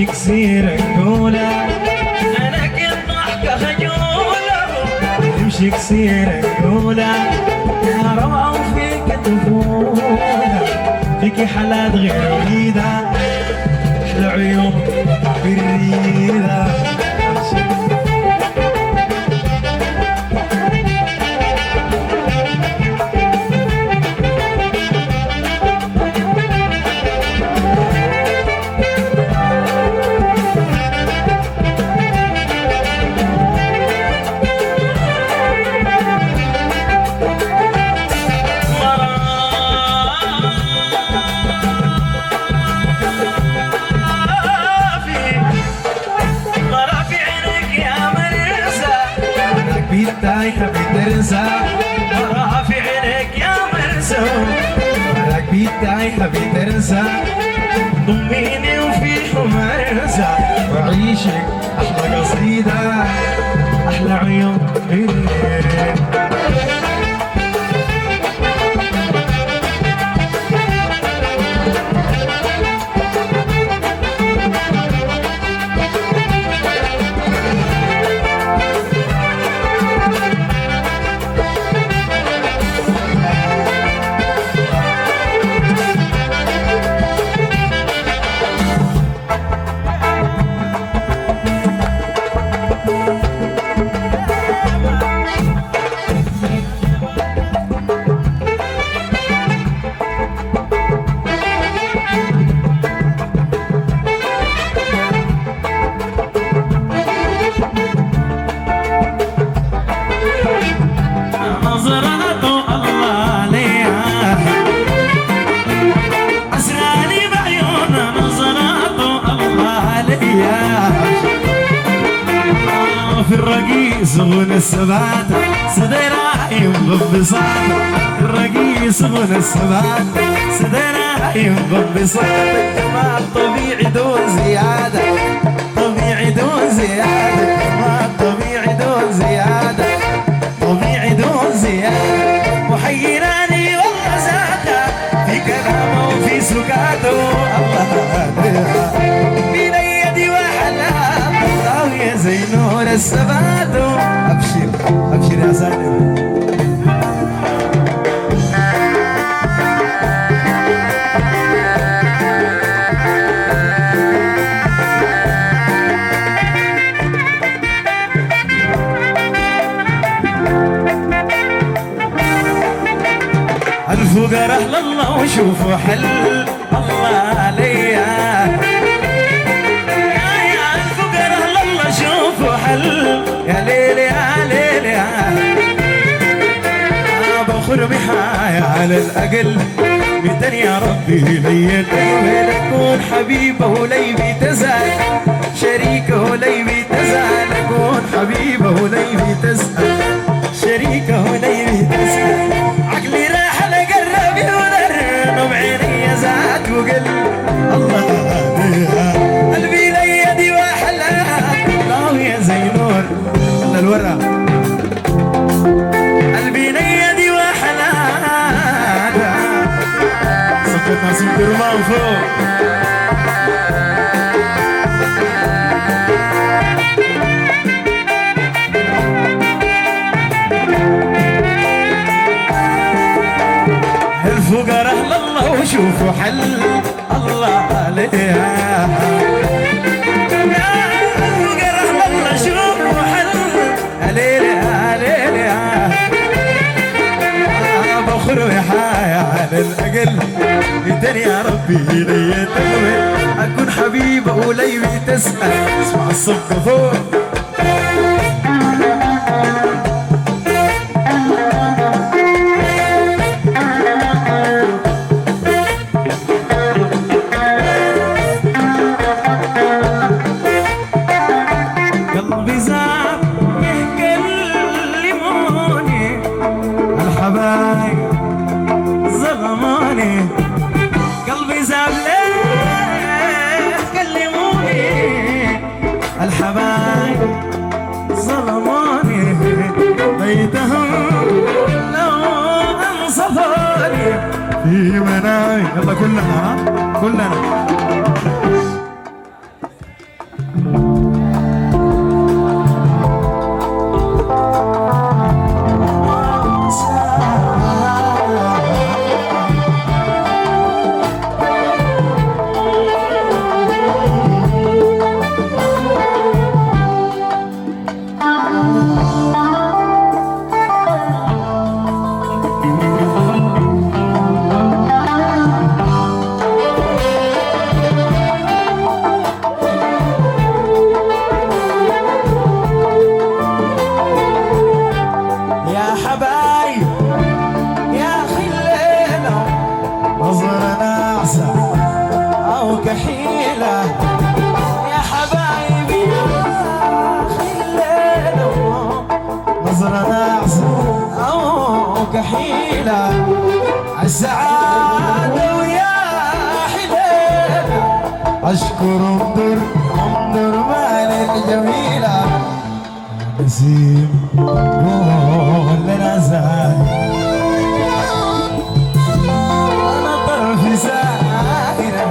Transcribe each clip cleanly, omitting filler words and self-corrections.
امشي كسير الجولة انا كنت ضحكة خجولة امشي كسير الجولة يا روعة وفيك طفولة فيكي حالات غريبة احلى عيون بالريدة تايهة بترزع وراها في عينك يا مرزوق مالك بيت تايهة بترزع ضميني وفي مرزع وعيشك أحلى قصيدة أحلى عيون الليل في الرقيص غنى السبات صديرايم ببساط الرقيص غنى السبات صديرايم ببساط الجمال طبيعي دون زيادة طبيعي دون زيادة الجمال طبيعي دون زيادة طبيعي دون زيادة محيراني والله زادة في كلامه وفي سكاته الله بين يدي وحلام طاوية زي نور السبات أبشر أبشر يا سالم الفقراء لله وشوفوا حل الله عليا يا الفقراء لله شوفوا حل يا ليل يا ليل يا بخر بحايا على الأقل بدن يا ربي لي تكون حبيبه ولي بتزال شريكه ولي بتزال أكون حبيبه ولي بتزال شريكه ولي بتزال عقلي راح لقرب يودر بعيني زاد وقل الله قلبي لي يدي واحلى طاوية زي نور للورا قلبي لي يدي واحلى صفتنا صوت الرمان فوق الفقراء لله وشوفوا حل الله عليها الفقراء لله شوفوا حل عليل عليل بخر وحايا على الأقل بدن يا ربي لي تقوي أكون حبيبه ولي تسأل اسمع الصفقة فوق قلبي زاب ليه كلموني الحبايب ظلموني بيتهم لو انصفوني في مناي يلا كلنا كلنا كحيلة يا حبايبي يا خلينا نظرة ناعسة أو كحيلة عالسعادة ويا حليلة أشكر انظر مال الجميلة نسيم قول لنا زاهي أنا طرفي ساهرة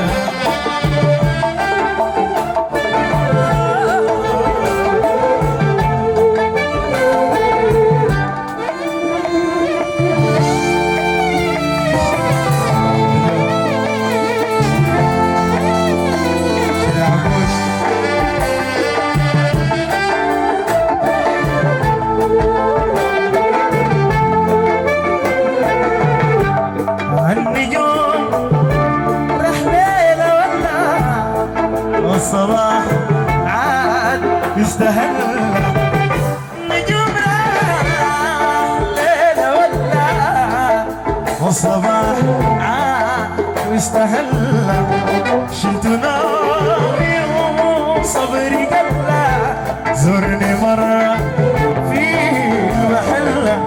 الصباح عاد يستهل نجوم راح ليلة ولا والصباح عاد يستهل شلت نومي وصبري قلا زورني مرة في المحلة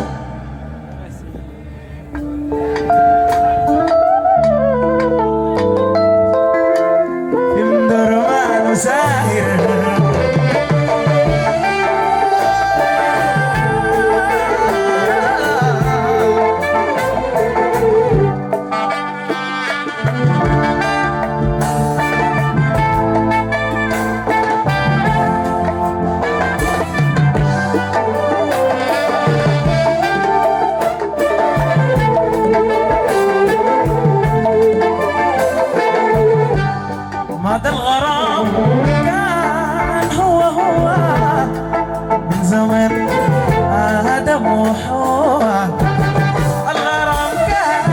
ماذا الغرام كان هو من زمن آدم وحواء الغرام كان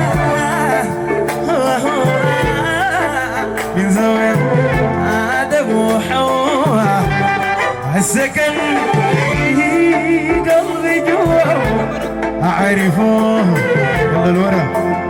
هو من زمن آدم وحواء السكن قلبي جوا أعرفه يلا الورا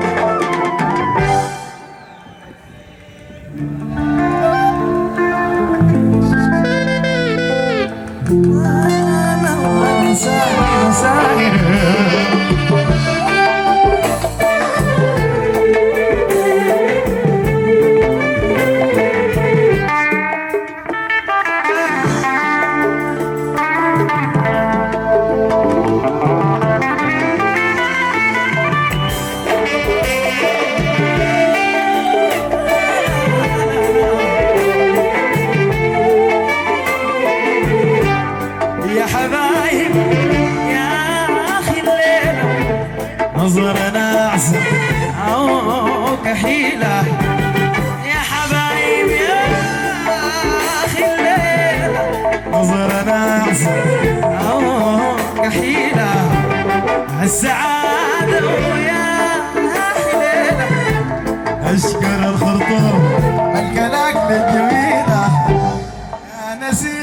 يا حبايب يا أخي الليلة نظرة ناعسة أو كحيلة يا حبايب يا أخي الليلة نظرة ناعسة أو كحيلة السعادة ويا حليلة أشكر الخرطوم الكلاكلة الجميلة يا نسي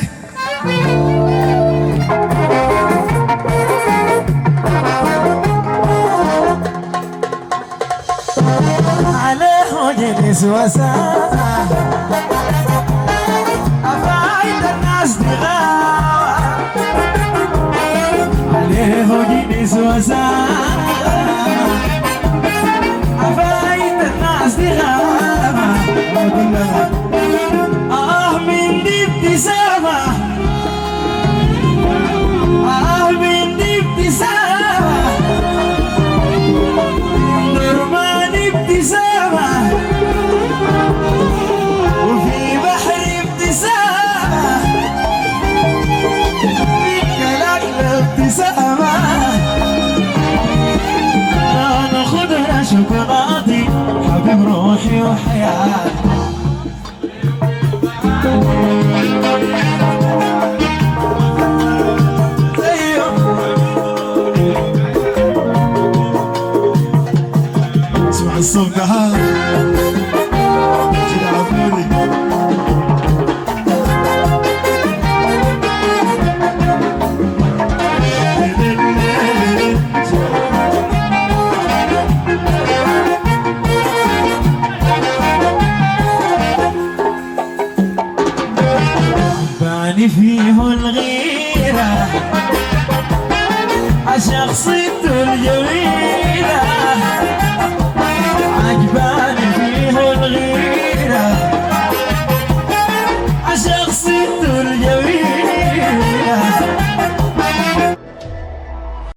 عليه وجلس وسام أفايد الناس دغاوة عليه وجلس وسام أفايد الناس دغاوة من دي ابتسامة من دي ابتسامة نورمان ابتسامة وفي بحر ابتسامة في كلاك ابتسامة أنا خضرة شوكولاتي حبيب روحي وحياتي اسمع الصوت هذا كده عبودي جاني فيه الغيرة عشق صيته الجميلة